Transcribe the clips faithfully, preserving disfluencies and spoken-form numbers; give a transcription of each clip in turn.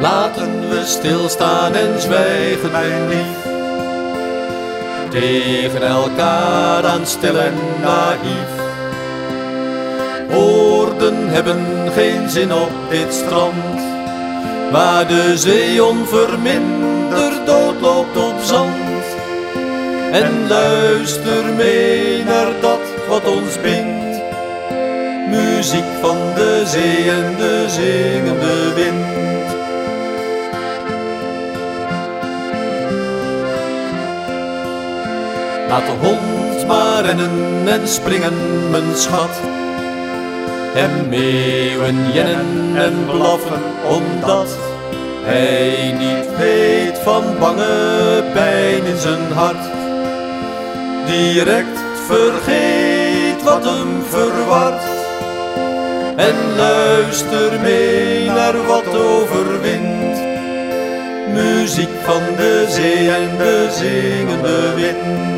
Laten we stilstaan en zwijgen, mijn lief, tegen elkaar aan stil en naïef. Woorden hebben geen zin op dit strand, waar de zee onverminderd doodloopt op zand. En luister mee naar dat wat ons bindt, muziek van de zee en de zingende wind. Laat de hond maar rennen en springen, mijn schat, en meeuwen jennen en blaffen, omdat hij niet weet van bange pijn in zijn hart. Direct vergeet wat hem verwart, en luister mee naar wat overwint, muziek van de zee en de zingende wind.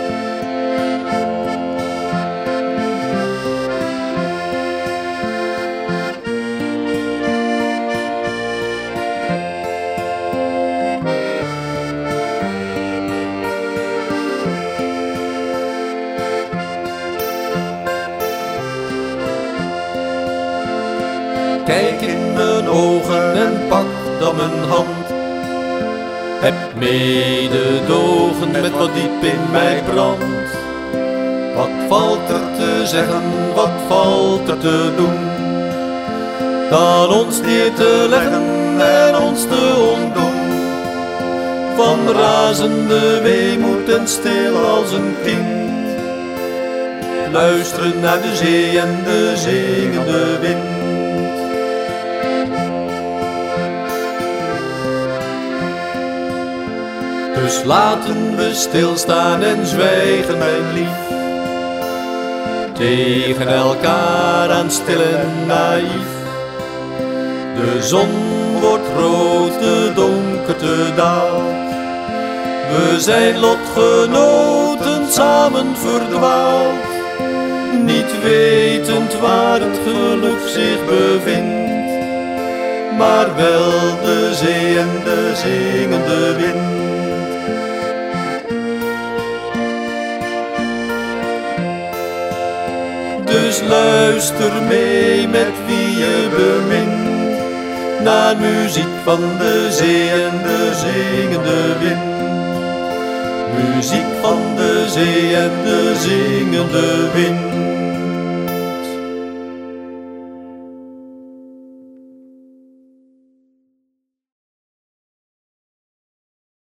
Kijk in mijn ogen en pak dan mijn hand. Heb mededogen met wat diep in mij brandt. Wat valt er te zeggen, wat valt er te doen, dan ons neer te leggen en ons te ontdoen. Van razende weemoed en stil als een kind, luisteren naar de zee en de zingende wind. Dus laten we stilstaan en zwijgen, mijn lief, tegen elkaar aan stil en naïef. De zon wordt rood, de donkerte daalt, we zijn lotgenoten samen verdwaald, niet wetend waar het geluk zich bevindt, maar wel de zee en de zingende wind. Dus luister mee met wie je bemint, naar muziek van de zee en de zingende wind. Muziek van de zee en de zingende wind.